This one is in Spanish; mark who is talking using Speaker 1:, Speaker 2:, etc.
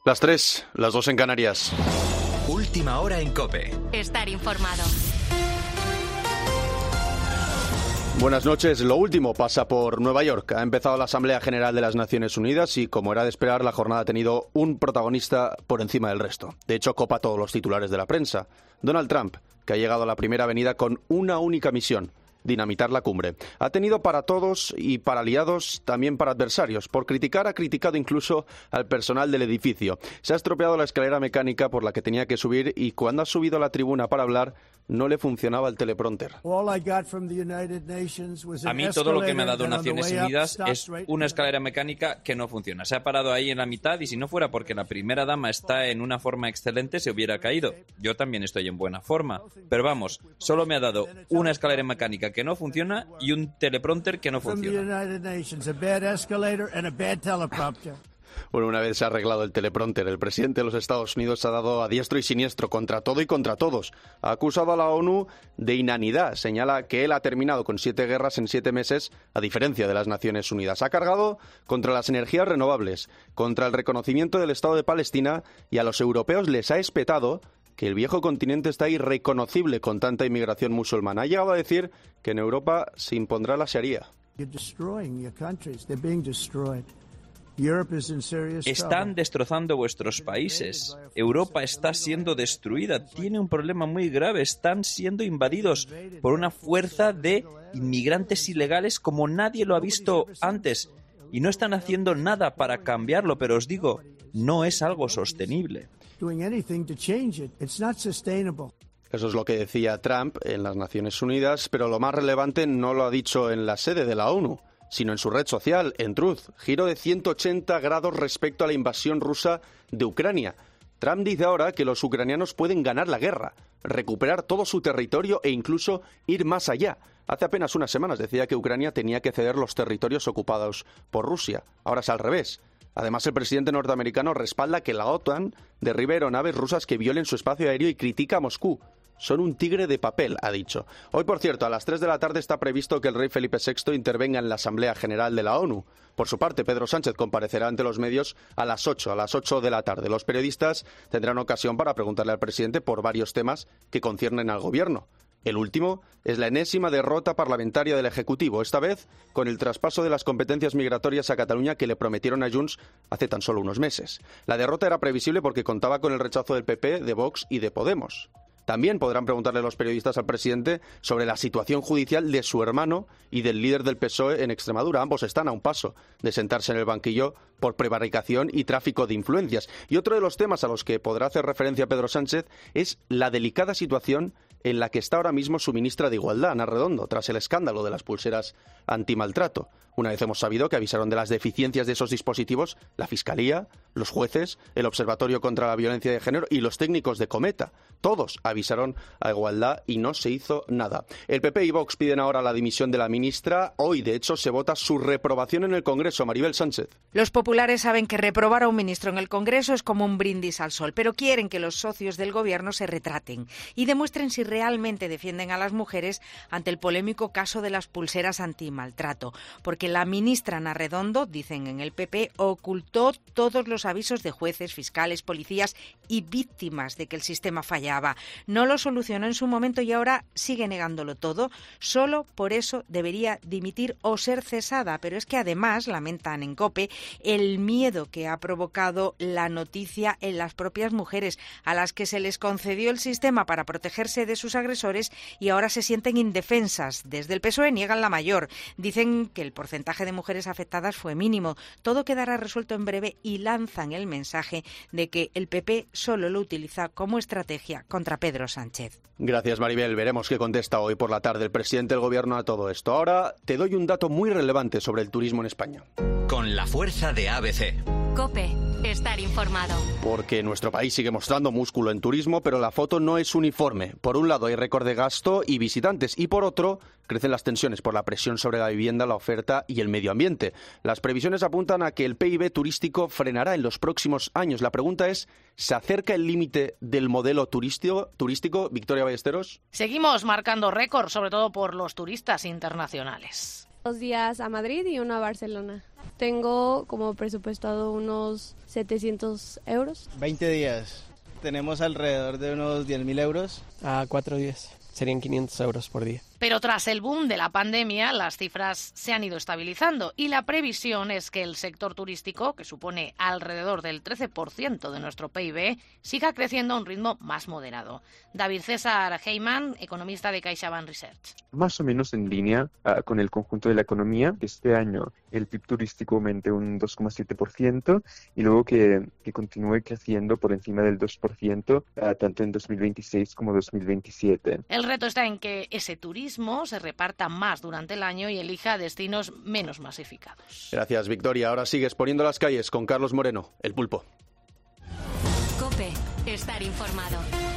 Speaker 1: Las 3, las 2 en Canarias.
Speaker 2: Última hora en COPE.
Speaker 3: Estar informado.
Speaker 1: Buenas noches. Lo último pasa por Nueva York. Ha empezado la Asamblea General de las Naciones Unidas y, como era de esperar, la jornada ha tenido un protagonista por encima del resto. De hecho, copa todos los titulares de la prensa. Donald Trump, que ha llegado a la primera avenida con una única misión: dinamitar la cumbre. Ha tenido para todos y para aliados, también para adversarios. Por criticar, ha criticado incluso al personal del edificio. Se ha estropeado la escalera mecánica por la que tenía que subir y cuando ha subido a la tribuna para hablar, no le funcionaba el teleprompter.
Speaker 4: A mí todo lo que me ha dado Naciones Unidas es una escalera mecánica que no funciona. Se ha parado ahí en la mitad y si no fuera porque la primera dama está en una forma excelente, se hubiera caído. Yo también estoy en buena forma. Pero vamos, solo me ha dado una escalera mecánica que no funciona y un teleprompter que no funciona.
Speaker 1: Bueno, una vez se ha arreglado el teleprompter, el presidente de los Estados Unidos ha dado a diestro y siniestro contra todo y contra todos. Ha acusado a la ONU de inanidad. Señala que él ha terminado con 7 guerras en 7 meses, a diferencia de las Naciones Unidas. Ha cargado contra las energías renovables, contra el reconocimiento del Estado de Palestina, y a los europeos les ha espetado que el viejo continente está irreconocible con tanta inmigración musulmana. Ha llegado a decir que en Europa se impondrá la sharia.
Speaker 4: Están destrozando vuestros países. Europa está siendo destruida. Tiene un problema muy grave. Están siendo invadidos por una fuerza de inmigrantes ilegales como nadie lo ha visto antes. Y no están haciendo nada para cambiarlo, pero os digo, no es algo sostenible.
Speaker 1: Eso es lo que decía Trump en las Naciones Unidas, pero lo más relevante no lo ha dicho en la sede de la ONU, sino en su red social, en Truth. Giro de 180 grados respecto a la invasión rusa de Ucrania. Trump dice ahora que los ucranianos pueden ganar la guerra, recuperar todo su territorio e incluso ir más allá. Hace apenas unas semanas decía que Ucrania tenía que ceder los territorios ocupados por Rusia. Ahora es al revés. Además, el presidente norteamericano respalda que la OTAN derribe aeronaves rusas que violen su espacio aéreo y critica a Moscú. Son un tigre de papel, ha dicho. Hoy, por cierto, a las 3 de la tarde está previsto que el rey Felipe VI intervenga en la Asamblea General de la ONU. Por su parte, Pedro Sánchez comparecerá ante los medios a las 8 de la tarde. Los periodistas tendrán ocasión para preguntarle al presidente por varios temas que conciernen al gobierno. El último es la enésima derrota parlamentaria del Ejecutivo, esta vez con el traspaso de las competencias migratorias a Cataluña que le prometieron a Junts hace tan solo unos meses. La derrota era previsible porque contaba con el rechazo del PP, de Vox y de Podemos. También podrán preguntarle los periodistas al presidente sobre la situación judicial de su hermano y del líder del PSOE en Extremadura. Ambos están a un paso de sentarse en el banquillo por prevaricación y tráfico de influencias. Y otro de los temas a los que podrá hacer referencia Pedro Sánchez es la delicada situación en la que está ahora mismo su ministra de Igualdad, Ana Redondo, tras el escándalo de las pulseras antimaltrato. Una vez hemos sabido que avisaron de las deficiencias de esos dispositivos la Fiscalía, los jueces, el Observatorio contra la Violencia de Género y los técnicos de Cometa. Todos avisaron a Igualdad y no se hizo nada. El PP y Vox piden ahora la dimisión de la ministra. Hoy, de hecho, se vota su reprobación en el Congreso. Maribel Sánchez.
Speaker 5: Los populares saben que reprobar a un ministro en el Congreso es como un brindis al sol, pero quieren que los socios del Gobierno se retraten y demuestren si realmente defienden a las mujeres ante el polémico caso de las pulseras antimaltrato, porque la ministra Ana Redondo, dicen en el PP, ocultó todos los avisos de jueces, fiscales, policías y víctimas de que el sistema fallaba. No lo solucionó en su momento y ahora sigue negándolo todo. Solo por eso debería dimitir o ser cesada. Pero es que además, lamentan en COPE, el miedo que ha provocado la noticia en las propias mujeres, a las que se les concedió el sistema para protegerse de sus agresores y ahora se sienten indefensas. Desde el PSOE niegan la mayor. Dicen que el porcentaje de mujeres afectadas fue mínimo. Todo quedará resuelto en breve y lanzan el mensaje de que el PP solo lo utiliza como estrategia contra Pedro Sánchez.
Speaker 1: Gracias, Maribel. Veremos qué contesta hoy por la tarde el presidente del Gobierno a todo esto. Ahora te doy un dato muy relevante sobre el turismo en España.
Speaker 2: Con la fuerza de ABC.
Speaker 3: COPE. Estar informado.
Speaker 1: Porque nuestro país sigue mostrando músculo en turismo, pero la foto no es uniforme. Por un lado hay récord de gasto y visitantes, y por otro crecen las tensiones por la presión sobre la vivienda, la oferta y el medio ambiente. Las previsiones apuntan a que el PIB turístico frenará en los próximos años. La pregunta es, ¿se acerca el límite del modelo turístico? Victoria Ballesteros.
Speaker 6: Seguimos marcando récord, sobre todo por los turistas internacionales.
Speaker 7: 2 días a Madrid y 1 a Barcelona.
Speaker 6: Tengo como presupuestado unos 700 euros.
Speaker 7: 20 días. Tenemos alrededor de unos 10.000 euros.
Speaker 8: A 4 días. Serían 500 euros por día.
Speaker 5: Pero tras el boom de la pandemia, las cifras se han ido estabilizando y la previsión es que el sector turístico, que supone alrededor del 13% de nuestro PIB, siga creciendo a un ritmo más moderado. David César Heyman, economista de CaixaBank Research.
Speaker 9: Más o menos en línea con el conjunto de la economía. Este año el PIB turístico aumente un 2,7% y luego que continúe creciendo por encima del 2% tanto en 2026 como 2027.
Speaker 5: El reto está en que ese turismo se reparta más durante el año y elija destinos menos masificados.
Speaker 1: Gracias, Victoria. Ahora sigues poniendo las calles con Carlos Moreno, el pulpo.
Speaker 3: COPE. Estar informado.